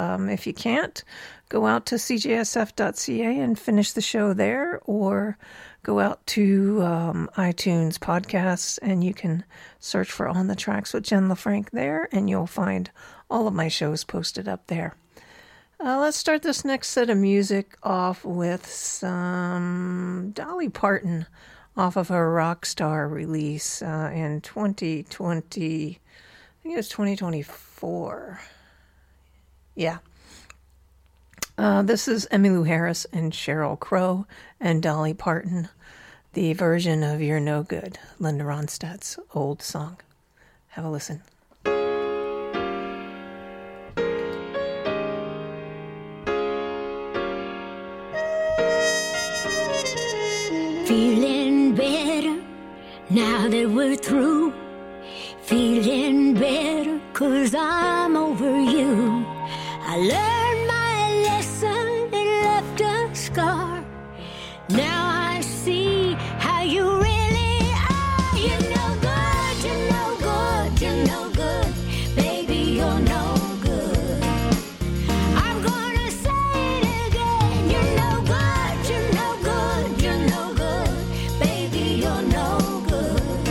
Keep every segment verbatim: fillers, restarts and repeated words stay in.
Um, if you can't, go out to c j s f dot c a and finish the show there, or go out to um, iTunes podcasts and you can search for On the Tracks with Jen LaFranc there, and you'll find all of my shows posted up there. Uh, let's start this next set of music off with some Dolly Parton off of her Rockstar release uh, in twenty twenty, I think it was twenty twenty-four. Yeah. Uh, this is Emmylou Harris and Sheryl Crow and Dolly Parton, the version of You're No Good, Linda Ronstadt's old song. Have a listen. Feeling better now that we're through. Feeling better 'cause I'm over you. I learned my lesson and left a scar. Now I see how you really are. You're no good, you're no good, you're no good. Baby, you're no good. I'm gonna say it again. You're no good, you're no good, you're no good. Baby, you're no good.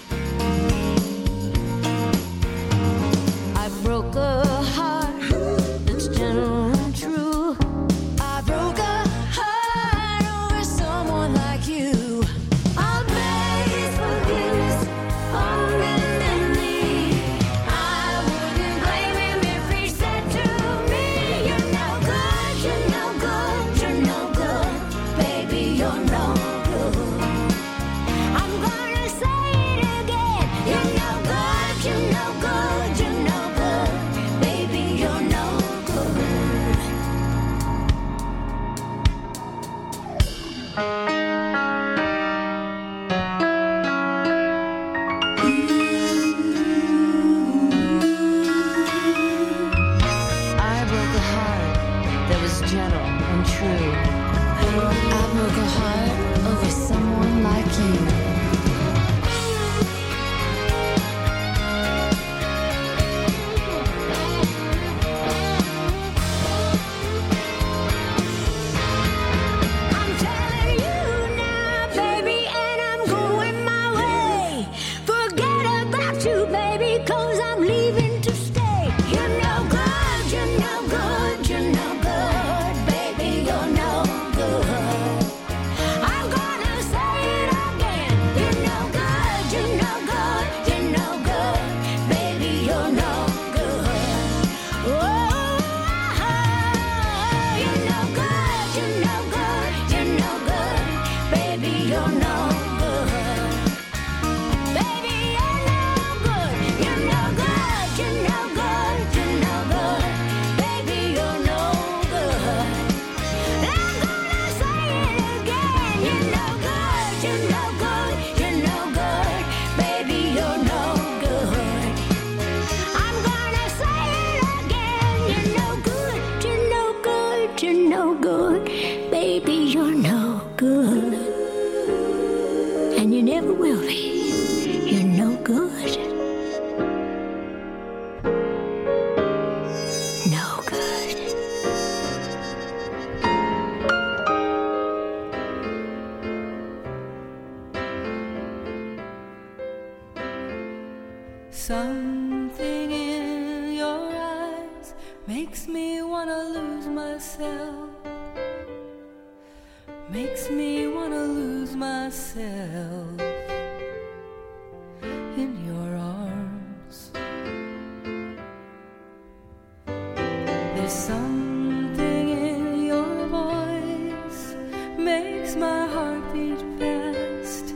I broke a heart that's gentle and true. I broke a heart over someone like you. I'll beg his forgiveness on bended knee. I wouldn't blame him if he said to me, you're no good, you're no good, you're no good. Baby, you're no good. I'm gonna say it again. You're no good, you're no good, you're no good. Baby, you're no good. I broke a heart that was gentle and true. I broke a heart over someone like you. I'm telling you now, baby, and I'm going my way. Forget about you, baby, 'cause I'm leaving to stay. You're no good, you're no good, you're no good. Baby, you're no good. I'm gonna say it again. You're no good, you're no good, you're no good. Baby, you're no good. Oh, you're no good, you're no good, you're no good. Baby, you're no good. Baby, you're no good, you're no good, you're no good, you're no good. Baby, you're no good. I'm gonna say it again. You're no good, you're no good, you're no good. Baby, you're no good. I'm gonna say it again. You're no good, you're no good, you're no good. Baby, you're no good. And you never will be. You're no good. No good. Something in your eyes makes me wanna lose myself. Makes me wanna lose myself in your arms. There's something in your voice makes my heart beat fast.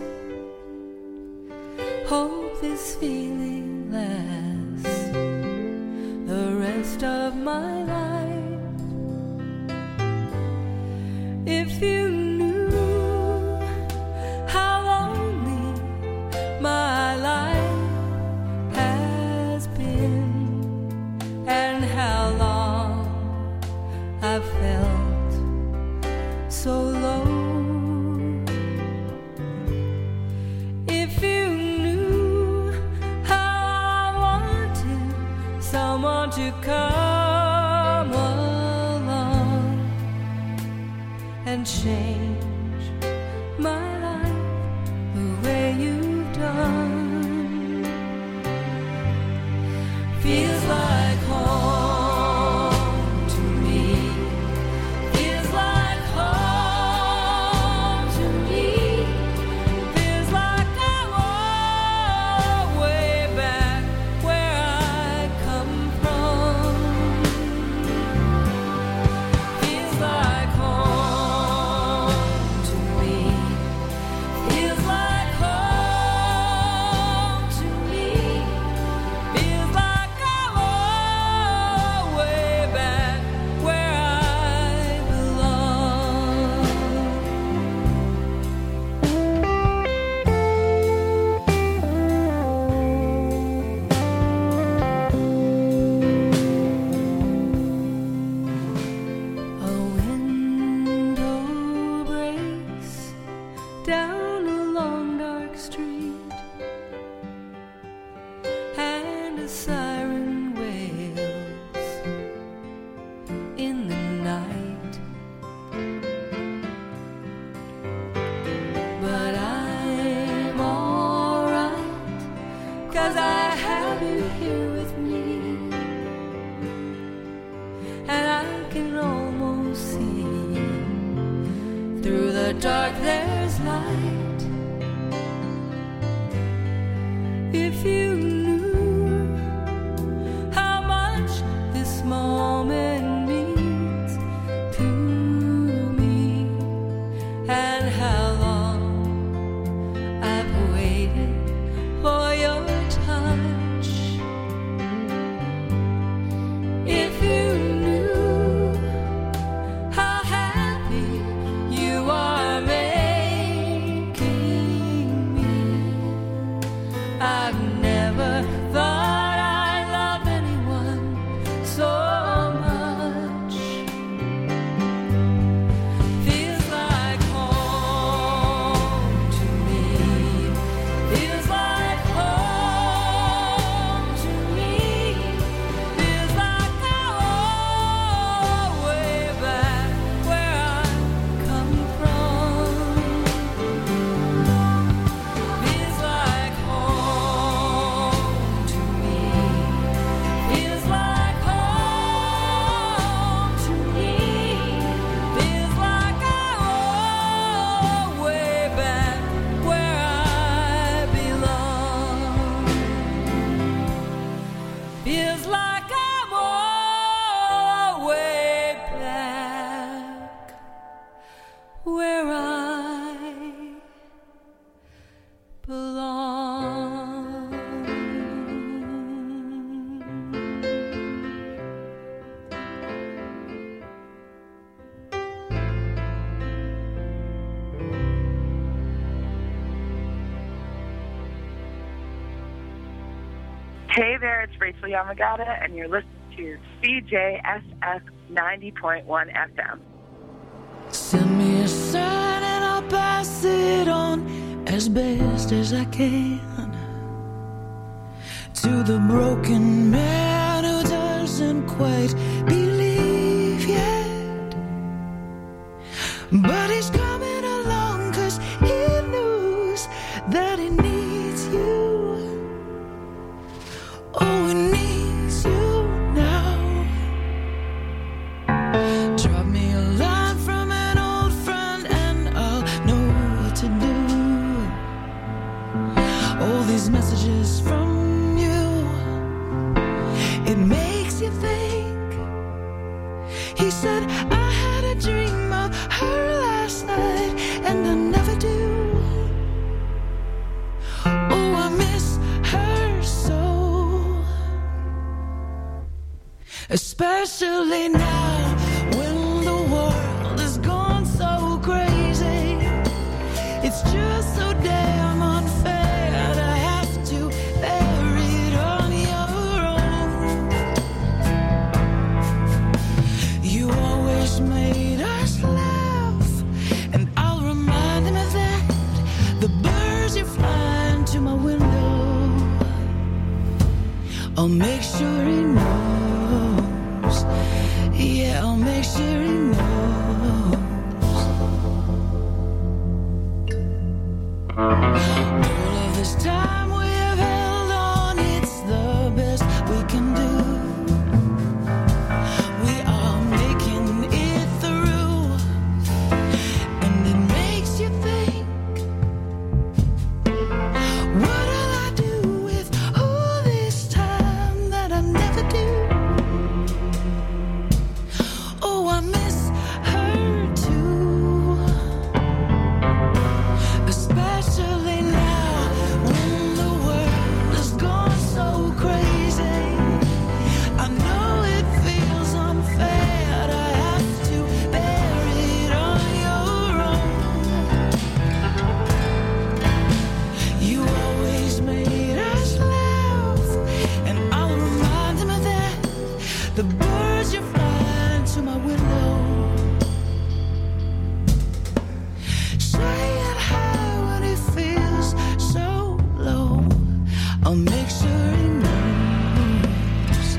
Hope this feeling lasts the rest of my life. If you knew how lonely my life has been and how long can change my life the way you've done. Feels like home to me. Feels like home to me. Feels like I'm all way back where I come from. Feels like home to me. Feels like home to me. Feels like I'm all way back where I belong. A window breaks down a long dark street, and a siren wails in the night. But I'm alright, 'cause I have you here with me, and I can almost see through the dark there's light. If you knew how much this moment means to me, and how long I've waited for your touch. If you knew how happy you are making me, I've never thought I loved anyone so much. Feels like home to me. Feels like home to me. Feels like I'm all way back where I come from. Feels like home to me. Feels like home to me. Feels like I'm all way back where I belong. Feels like I'm all way back where I Hey there, it's Rachel Yamagata, and you're listening to C J S F ninety point one F M. Send me a sign and I'll pass it on as best as I can to the broken man who doesn't quite believe yet. But he's coming along 'cause he knows that he needs you. Oh, he needs you now. Drop me a line from an old friend and I'll know what to do. All these messages from you, it makes you think. He said, I had a dream of her last night and I never do. Oh, I miss her so. Especially now when the world has gone so crazy. It's just so damn unfair to have to bear it on your own. You always made us laugh, and I'll remind him of that. The birds are flying to my window. I'll make sure he knows. Yeah, I'll make sure he knows. All of this time we have held on, it's the best we can do. We are making it through, and it makes you think, what'll I do with all this time that I never do? Oh, I miss her too, especially now when the world has gone so crazy. I know it feels unfair to have to bear it on your own. You always made us laugh, and I'll remind him of that. The birds you're flying to my window, saying hi when he feels so low. I'll make sure he knows.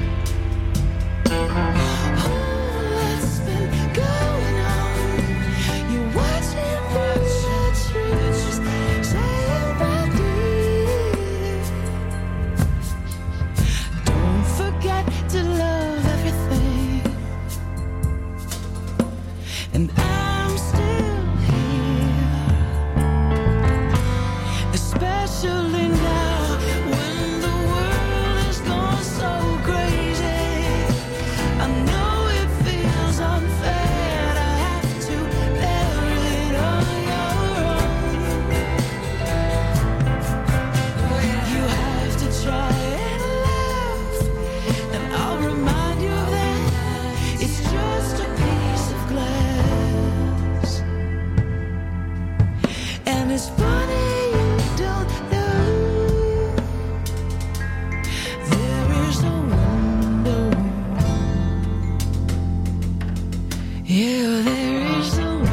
Oh, what's been going on? You're watching portraits, saying my dear. Don't forget to love everything. And I'm still here, especially now when the world has gone so crazy. I know it feels unfair to have to bear it on your own. You have to try and laugh, and I'll remind you of that. It's just a piece of glass, and it's funny you don't know there is a window. Yeah, there is a window.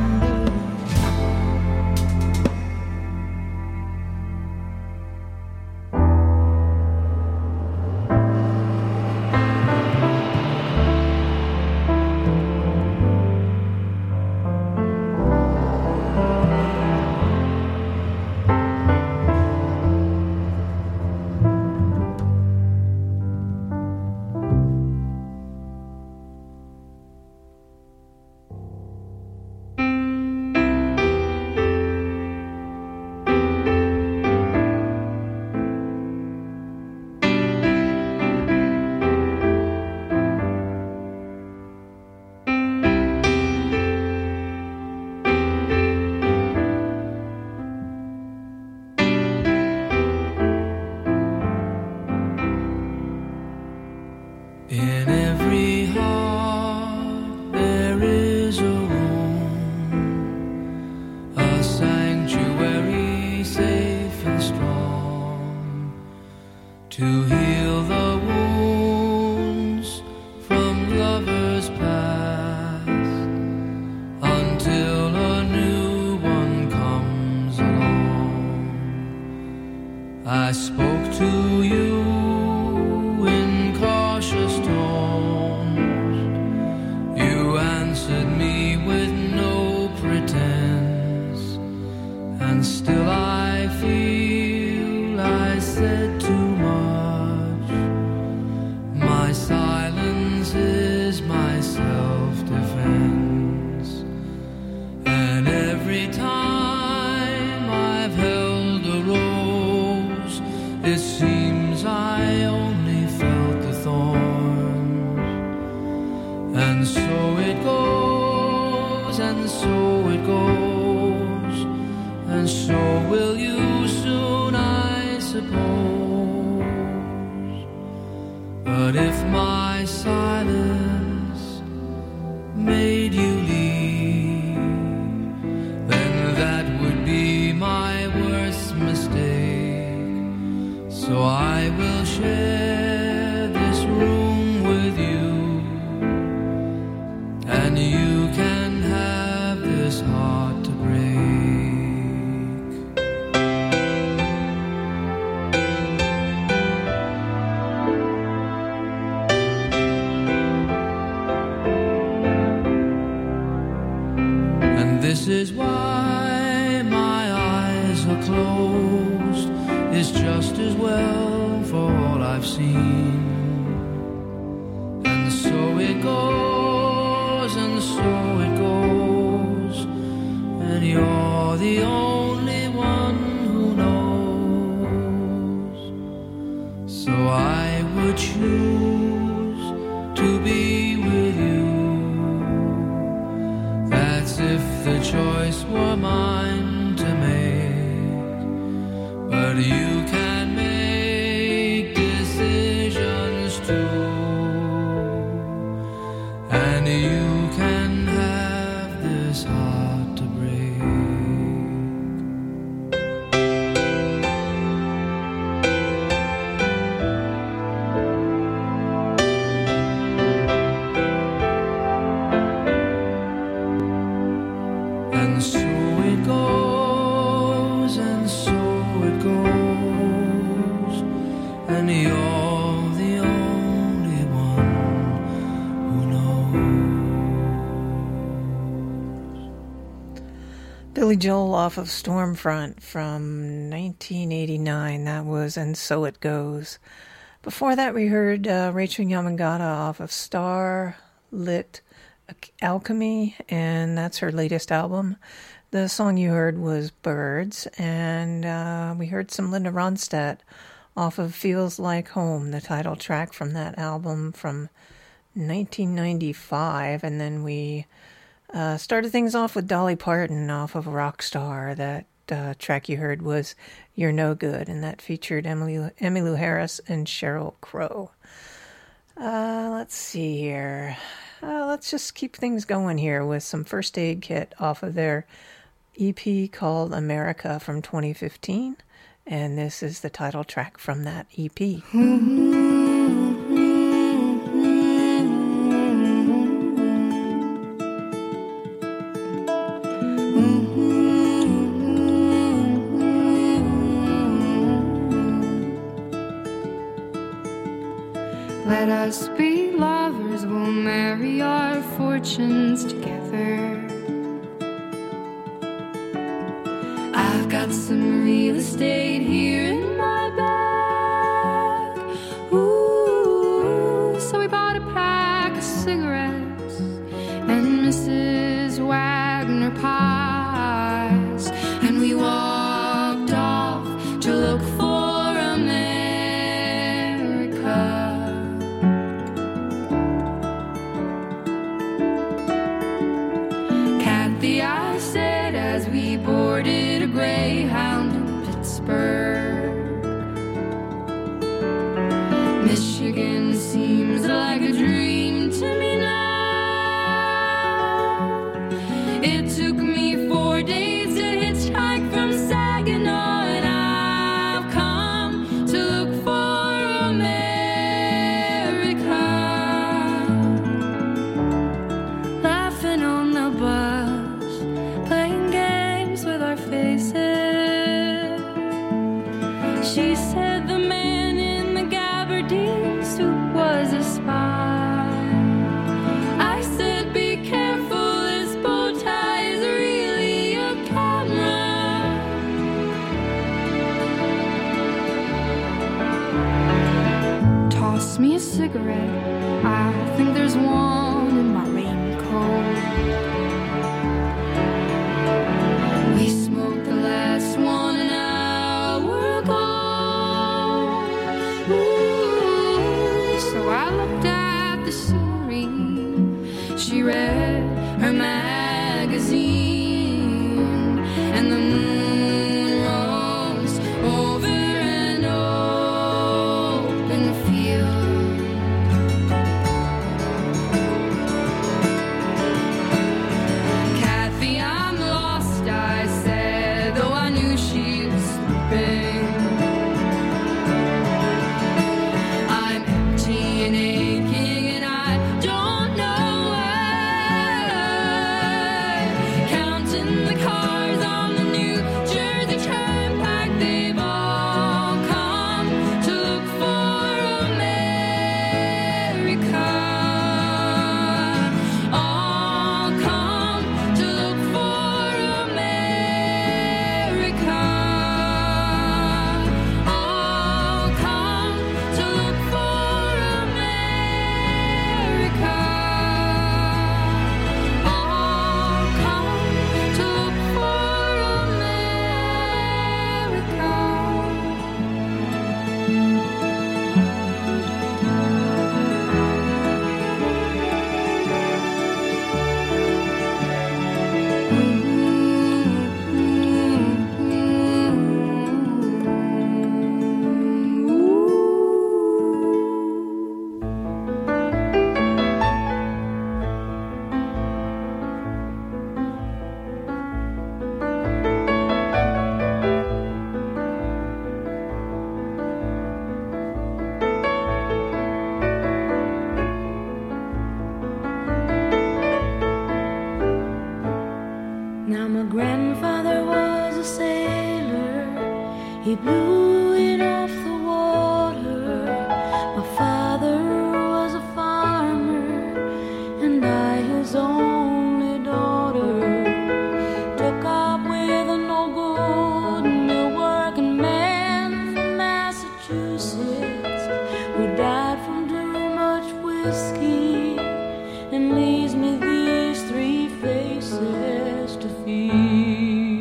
In every heart there is a room, a sanctuary safe and strong, to heal the wounds from lovers past, until a new one comes along. I spoke to you in cautious tones. You answered me with no pretense, and still I feel I said too much. My silence is my self-defense, and every time I've held a rose, it seems I only felt the thorns. And so it goes, and so it goes, and so will you soon, I suppose. But if my silence made you leave, then that would be my worst mistake. So I will share this room with you, and you can have this heart to break. And this is why my eyes are are closed is just as well for all I've seen. And so it goes, and so it goes, and you're the only one who knows. So I would choose to be with you. That's if the choice were mine to make. But you can make decisions too. And you can have this heart to break. And so it goes, and so it goes, and you're the only one who knows. Billy Joel off of Stormfront from nineteen eighty-nine. That was And So It Goes. Before that, we heard uh, Rachel Yamagata off of Starlit Alchemy, and that's her latest album. The song you heard was Birds, and uh, we heard some Linda Ronstadt off of Feels Like Home, the title track from that album from nineteen ninety-five, and then we uh, started things off with Dolly Parton off of Rockstar. That uh, track you heard was You're No Good, and that featured Emily, Emmylou Harris and Sheryl Crow. Uh, let's see here. Uh, let's just keep things going here with some First Aid Kit off of their E P called America from twenty fifteen. And this is the title track from that E P. Let us be lovers, we'll marry our fortunes together. I've got some real estate here in my bag. Ooh, so we bought a pack of cigarettes and Missus Wagner pies, and we walked off to look for America. Kathy, I said as we boarded a Greyhound in Pittsburgh, Michigan seems like a dream to me now. It took me four days to hitchhike from Saginaw, and I've come to look for America. Laughing on the bus, playing games with our faces. She said the man in the gabardine suit was a spy. I said be careful, this bow tie is really a camera. Toss me a cigarette, I think there's one in my raincoat. We smoked the last one an hour ago. Ooh, so I looked at the scenery. She read her magazine, and the moon rose over an open field. Kathy, I'm lost, I said, though I knew she was sleeping. I'm empty and aching, and I don't know where Now my grandfather was a sailor, he blew it off the water. My father was a farmer, and I his only daughter. Took up with an old good mill working man from Massachusetts, who died from too much whiskey, and leaves me these three faces to feed.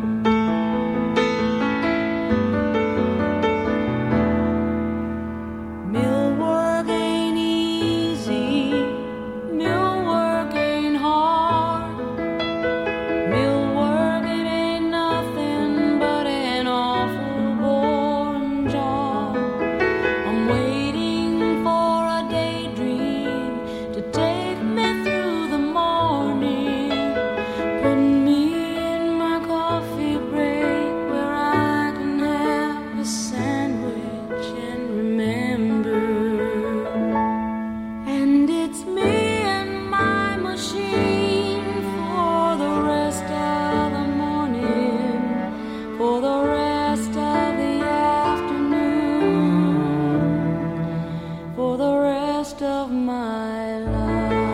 Mill work ain't easy, mill work ain't hard. Mill work, it ain't nothing but an awful boring job. I'm waiting for a daydream to take me through the morning, putting me in my coffee break where I can have a sandwich and remember. And it's me and my machine for the rest of the morning, for the rest of the afternoon, for the rest of my life.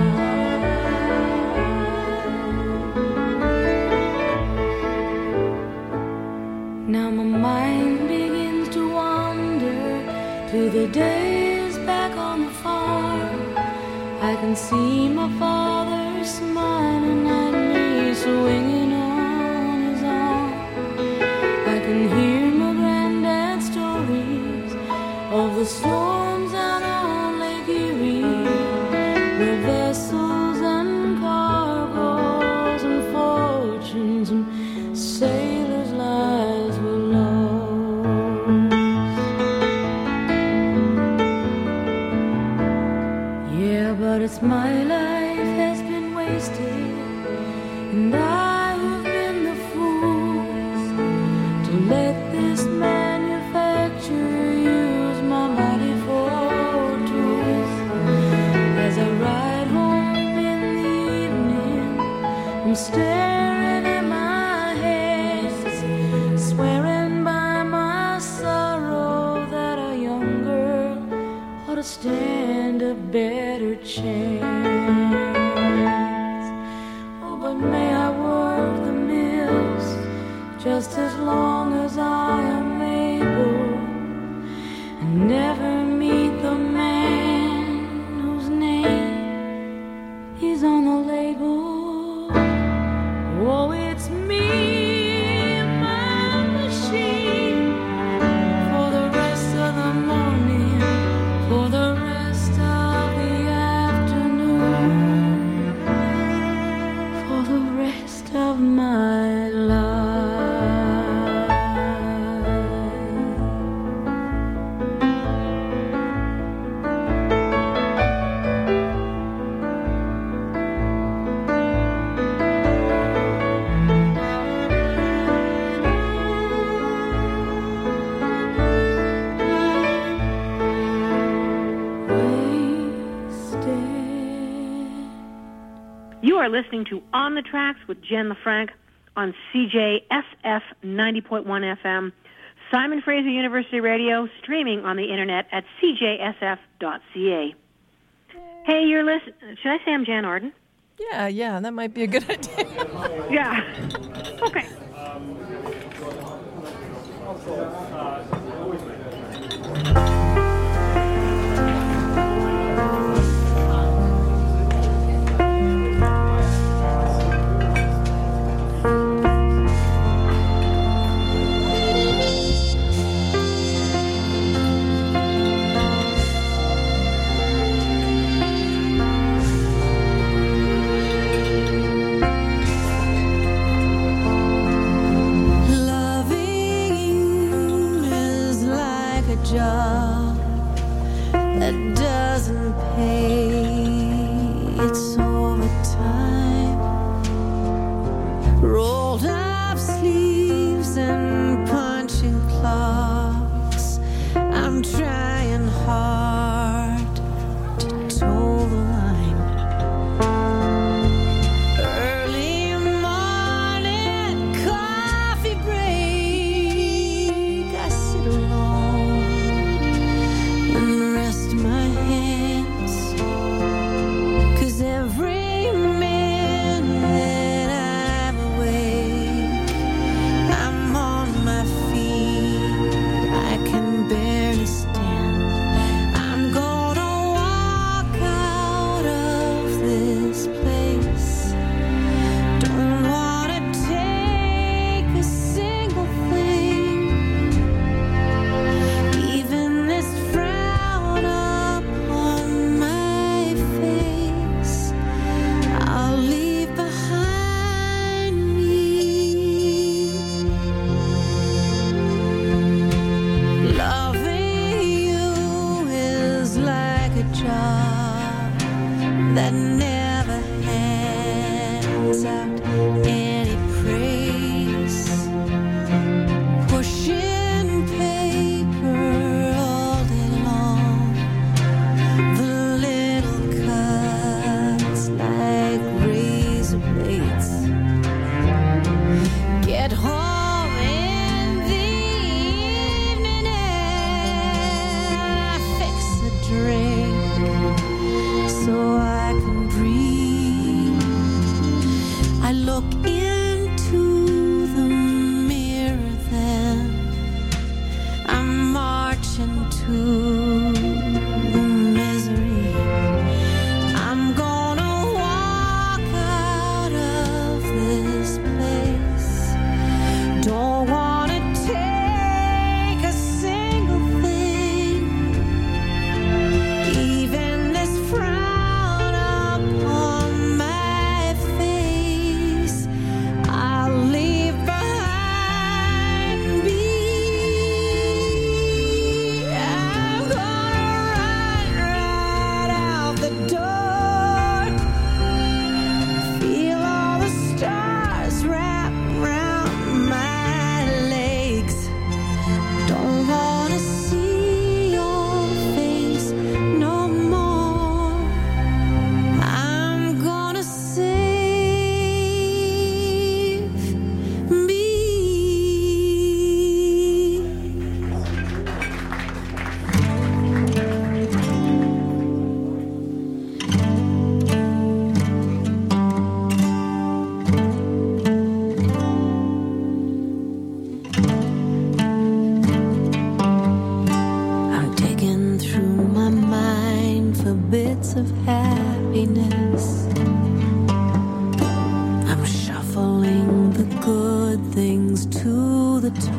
Now my mind begins to wander to the days back on the farm. I can see my father smiling at me, swinging on his arm. I can hear my granddad's stories of the storms out on Lake Erie, where vessels and cargoes and fortunes and sailors' lives were lost. Yeah, but it's my life has been wasted, and I have been the fool to let this manufacturer use my body for tools. As I ride home in the evening, I'm staring at my hands, swearing by my sorrow that a young girl ought to stand a better chance. Oh, but may I work the mills just as long as I am able, and never meet the man whose name is on the label. Oh, it's me and my machine for the rest of the morning, for the rest of the afternoon, for the rest of my life. You are listening to On the Tracks with Jen LaFranc on C J S F ninety point one F M, Simon Fraser University Radio, streaming on the internet at C J S F dot C A. Hey, you're listening. Should I say I'm Jan Arden? Yeah, yeah, that might be a good idea. Yeah. Okay. Loving you is like a job.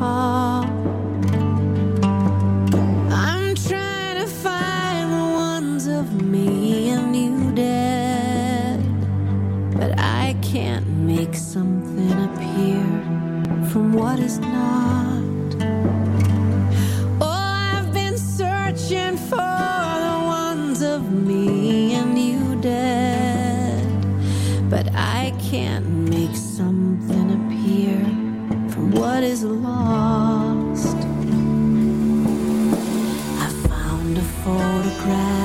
apart. I'm trying to find the ones of me and you dead, but I can't make something appear from what is not. Oh, I've been searching for the ones of me and you dead, but I can't make something appear from what is lost. I found a photograph